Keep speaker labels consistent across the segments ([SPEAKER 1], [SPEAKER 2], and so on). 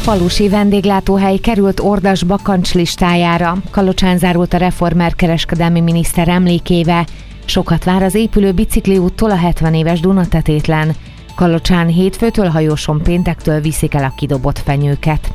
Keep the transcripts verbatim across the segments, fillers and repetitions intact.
[SPEAKER 1] Falusi vendéglátóhely került Ordas bakancs listájára. Kalocsán zárult a reformer kereskedelmi miniszter emlékéve. Sokat vár az épülő bicikliúttól a hetven éves Dunatetétlen. Kalocsán hétfőtől, hajóson péntektől viszik el a kidobott fenyőket.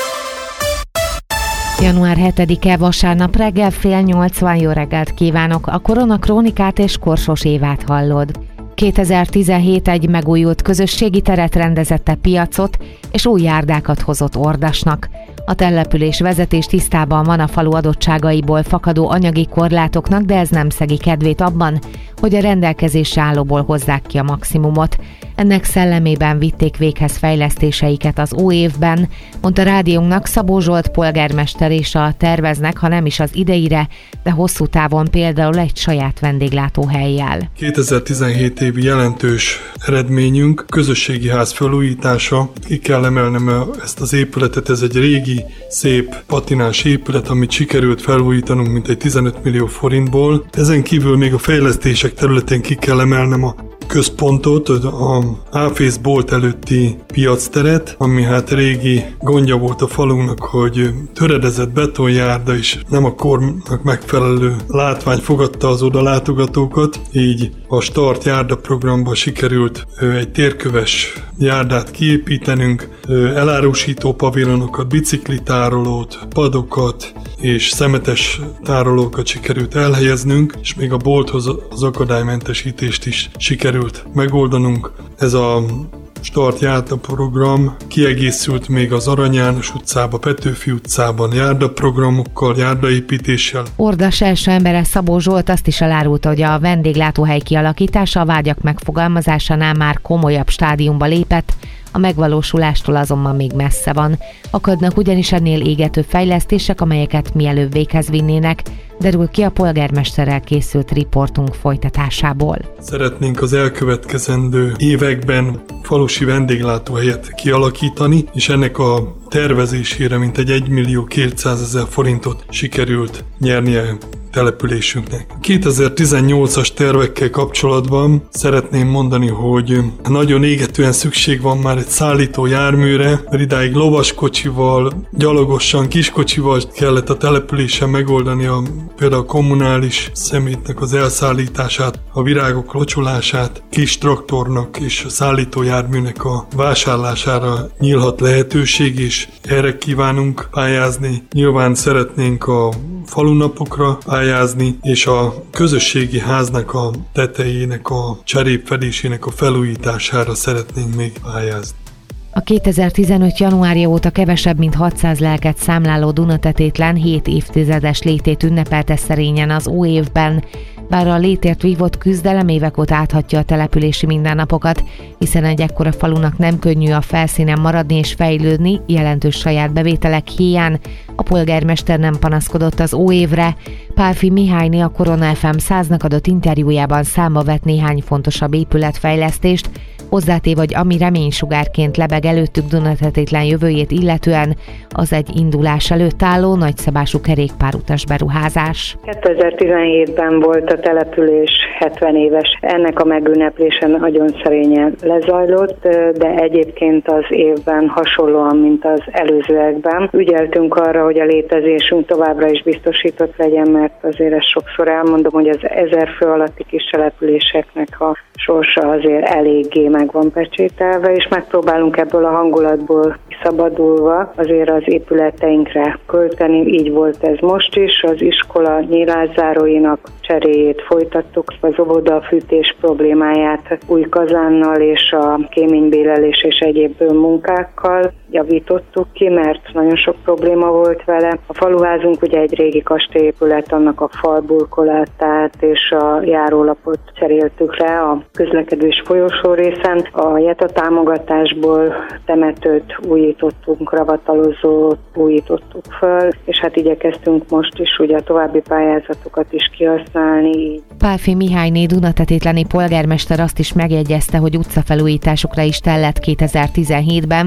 [SPEAKER 1] január hetedike vasárnap reggel fél nyolcvan. Jó reggelt kívánok! A Korona Krónikát és Korsos Évát hallod. kétezer-tizenhét egy megújult közösségi teret rendezette piacot, és új járdákat hozott Ordasnak. A település vezetés tisztában van a falu adottságaiból fakadó anyagi korlátoknak, de ez nem szegi kedvét abban, hogy a rendelkezésre állóból hozzák ki a maximumot. Ennek szellemében vitték véghez fejlesztéseiket az új évben, mondta rádiónknak Szabó Zsolt polgármester, és a terveznek, ha nem is az idejére, de hosszú távon például egy saját vendéglátóhellyel.
[SPEAKER 2] kétezer-tizenhét évi jelentős eredményünk közösségi ház felújítása. Ki kell emelnem ezt az épületet, ez egy régi, szép patinás épület, amit sikerült felújítanunk mintegy tizenöt millió forintból. Ezen kívül még a fejlesztések területén ki kell emelnem a központot, a Áfész bolt előtti piacteret, ami hát régi gondja volt a falunknak, hogy töredezett betonjárda és nem a kornak megfelelő látvány fogadta az oda látogatókat, így a Start járda programba sikerült egy térköves járdát kiépítenünk, elárusító pavilonokat, biciklitárolót, padokat és szemetes tárolókat sikerült elhelyeznünk, és még a bolthoz az akadálymentesítést is sikerült megoldanunk. Ez a Start járda program kiegészült még az Arany János utcában, Petőfi utcában járdaprogramokkal, járdaépítéssel.
[SPEAKER 1] Ordas első embere Szabó Zsolt azt is elárulta, hogy a vendéglátóhely kialakítása a vágyak megfogalmazásánál már komolyabb stádiumba lépett, a megvalósulástól azonban még messze van. Akadnak ugyanis ennél égető fejlesztések, amelyeket mielőbb véghez vinnének, derül ki a polgármesterrel készült riportunk folytatásából.
[SPEAKER 2] Szeretnénk az elkövetkezendő években falusi vendéglátóhelyet kialakítani, és ennek a tervezésére mintegy egymillió kétszázezer forintot sikerült nyernie településünknek. kétezer-tizennyolcas tervekkel kapcsolatban szeretném mondani, hogy nagyon égetően szükség van már egy szállító járműre, mert idáig lovaskocsival, gyalogosan, kiskocsival kellett a településen megoldani a, például a kommunális szemétnek az elszállítását, a virágok locsolását, kis traktornak és a szállító járműnek a vásárlására nyílhat lehetőség, és erre kívánunk pályázni. Nyilván szeretnénk a falunapokra pályázni, és a közösségi háznak a tetejének, a cserépfedésének a felújítására szeretnénk még pályázni.
[SPEAKER 1] A kétezer-tizenöt januárja óta kevesebb, mint hatszáz lelket számláló Dunatetétlen hét évtizedes létét ünnepelte szerényen az új évben. Bár a létért vívott küzdelem évek óta áthatja a települési mindennapokat, hiszen egy ekkora falunak nem könnyű a felszínen maradni és fejlődni, jelentős saját bevételek hiány, a polgármester nem panaszkodott az új évre. Pálfi Mihályné, a Korona ef em száznak adott interjújában számba vett néhány fontosabb épületfejlesztést, hozzátév, hogy ami reménysugárként lebeg előttük Dunatetétlen jövőjét illetően, az egy indulás előtt álló nagyszabású kerékpárutas beruházás.
[SPEAKER 3] kétezer-tizenhétben volt a település hetven éves. Ennek a megünneplése nagyon szerényen lezajlott, de egyébként az évben hasonlóan, mint az előzőekben. Ügyeltünk arra, hogy a létezésünk továbbra is biztosított legyen, mert azért ezt sokszor elmondom, hogy az ezer fő alatti kis településeknek a sorsa azért eléggé meg van pecsételve, és megpróbálunk ebből a hangulatból szabadulva azért az épületeinkre költeni. Így volt ez most is. Az iskola nyílászáróinak cseréjét folytattuk, az óvoda fűtés problémáját új kazánnal és a kéménybélelés és egyéb munkákkal javítottuk ki, mert nagyon sok probléma volt vele. A faluházunk ugye egy régi kastélyépület, annak a falburkolatát és a járólapot cseréltük le a közlekedés folyosó részen. A JETA támogatásból temetőt újítottunk, ravatalozót újítottuk föl, és hát igyekeztünk most is ugye a további pályázatokat is kihasználni.
[SPEAKER 1] Pálfi Mihályné Dunatetétleni polgármester azt is megjegyezte, hogy utcafelújításokra is tellett kétezer-tizenhétben,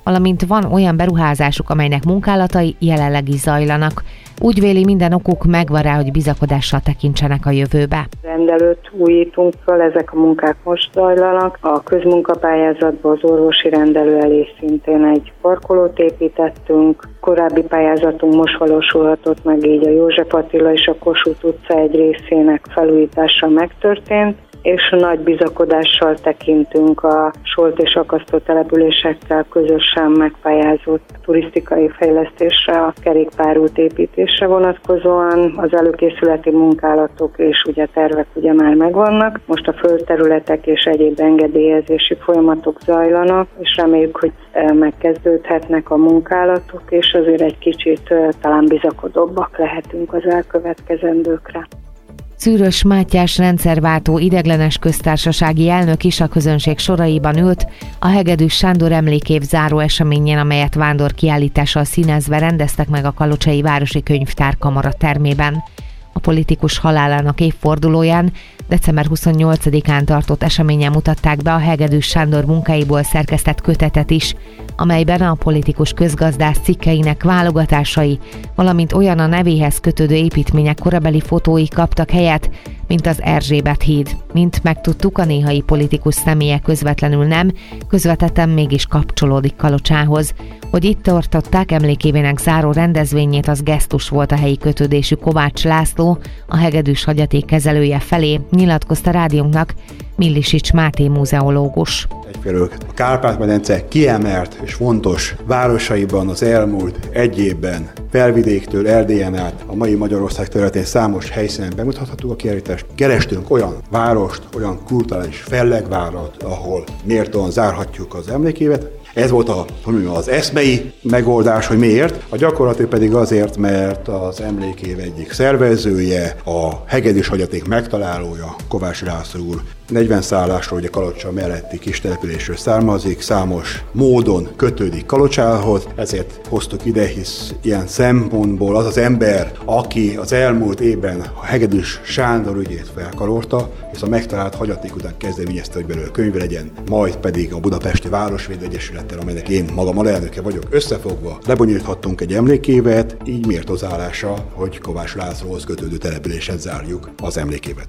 [SPEAKER 1] valamint van olyan beruházásuk, amelynek munkálatai jelenleg is zajlanak. Úgy véli, minden okuk megvan rá, hogy bizakodással tekintsenek a jövőbe.
[SPEAKER 3] Rendelőt újítunk fel, ezek a munkák most zajlanak. A közmunkapályázatban az orvosi rendelő elé szintén egy parkolót építettünk. Korábbi pályázatunk most valósulhatott meg, így a József Attila és a Kossuth utca egy részének felújítása megtörtént, és nagy bizakodással tekintünk a Solt és akasztó településekkel közösen megpályázott turisztikai fejlesztésre, a kerékpárút építésre vonatkozóan. Az előkészületi munkálatok és ugye tervek ugye már megvannak. Most a földterületek és egyéb engedélyezési folyamatok zajlanak, és reméljük, hogy megkezdődhetnek a munkálatok, és azért egy kicsit talán bizakodóbbak lehetünk az elkövetkezendőkre.
[SPEAKER 1] Szűrös Mátyás rendszerváltó ideiglenes köztársasági elnök is a közönség soraiban ült a Hegedűs Sándor emlékév záró eseményen, amelyet vándorkiállítással színezve rendeztek meg a Kalocsai Városi Könyvtár Kamara termében. A politikus halálának évfordulóján december huszonnyolcadikán tartott eseményen mutatták be a Hegedűs Sándor munkáiból szerkesztett kötetet is, amelyben a politikus közgazdász cikkeinek válogatásai, valamint olyan a nevéhez kötődő építmények korabeli fotói kaptak helyet, mint az Erzsébet híd. Mint megtudtuk, a néhai politikus személye közvetlenül nem, közvetetten mégis kapcsolódik Kalocsához. Hogy itt tartották emlékévének záró rendezvényét, az gesztus volt a helyi kötődésű Kovács László, a hegedűs hagyaték kezelője felé, nyilatkozta rádiónknak Millisics Máté múzeológus.
[SPEAKER 4] Egyfelől a Kárpát-medence kiemelt és fontos városaiban az elmúlt egy évben Felvidéktől Erdélyen át a mai Magyarország területén számos helyszínen bemutatható a kiállítást. Kerestünk olyan várost, olyan kulturális fellegvárat, ahol méltóan zárhatjuk az emlékévet. Ez volt a, az eszmei megoldás, hogy miért. A gyakorlati pedig azért, mert az emlékév egyik szervezője, a hegedűs hagyaték megtalálója, Kovács László úr negyven szállásról, ugye Kalocsa melletti kis településről származik, számos módon kötődik Kalocsához, ezért hoztuk ide, hisz ilyen szempontból az az ember, aki az elmúlt évben a Hegedűs Sándor ügyét felkarolta, és a megtalált hagyaték után kezdeményezte, hogy belőle könyv legyen, majd pedig a Budapesti Városvédő Egyesülettel, amelynek én magam alelnöke vagyok, összefogva lebonyolíthattunk egy emlékévet, így méltózálása, hogy Kovács Lászlóhoz kötődő településen zárjuk az emlékévet.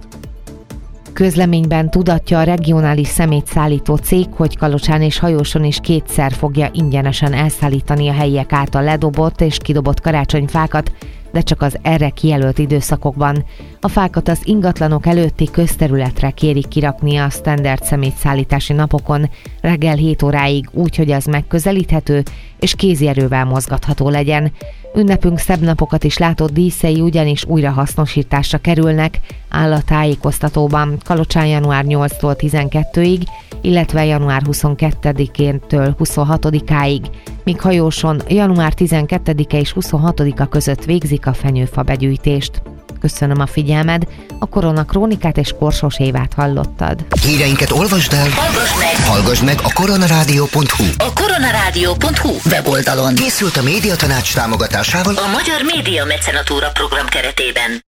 [SPEAKER 1] Közleményben tudatja a regionális szemétszállító cég, hogy Kalocsán és Hajóson is kétszer fogja ingyenesen elszállítani a helyiek által ledobott és kidobott karácsonyfákat, de csak az erre kijelölt időszakokban. A fákat az ingatlanok előtti közterületre kérik kirakni a standard szemétszállítási napokon reggel hét óráig úgy, hogy az megközelíthető és kézi erővel mozgatható legyen. Ünnepünk szebb napokat is látott díszei ugyanis újrahasznosításra kerülnek, áll a tájékoztatóban. Kalocsán január nyolcadikától tizenkettedikéig, illetve január huszonkettedikétől huszonhatodikáig, míg Hajóson január tizenkettedike és huszonhatodika között végzik a fenyőfa begyűjtést. Köszönöm a figyelmed, a Korona Krónikát és Korsos Évát hallottad.
[SPEAKER 5] Híreinket olvasd el, hallgass meg, hallgass meg a koronarádió pont hu.
[SPEAKER 6] A koronarádió pont hu weboldalon
[SPEAKER 5] Készült a Médiatanács támogatásával
[SPEAKER 6] a Magyar Média Mecenatúra program keretében.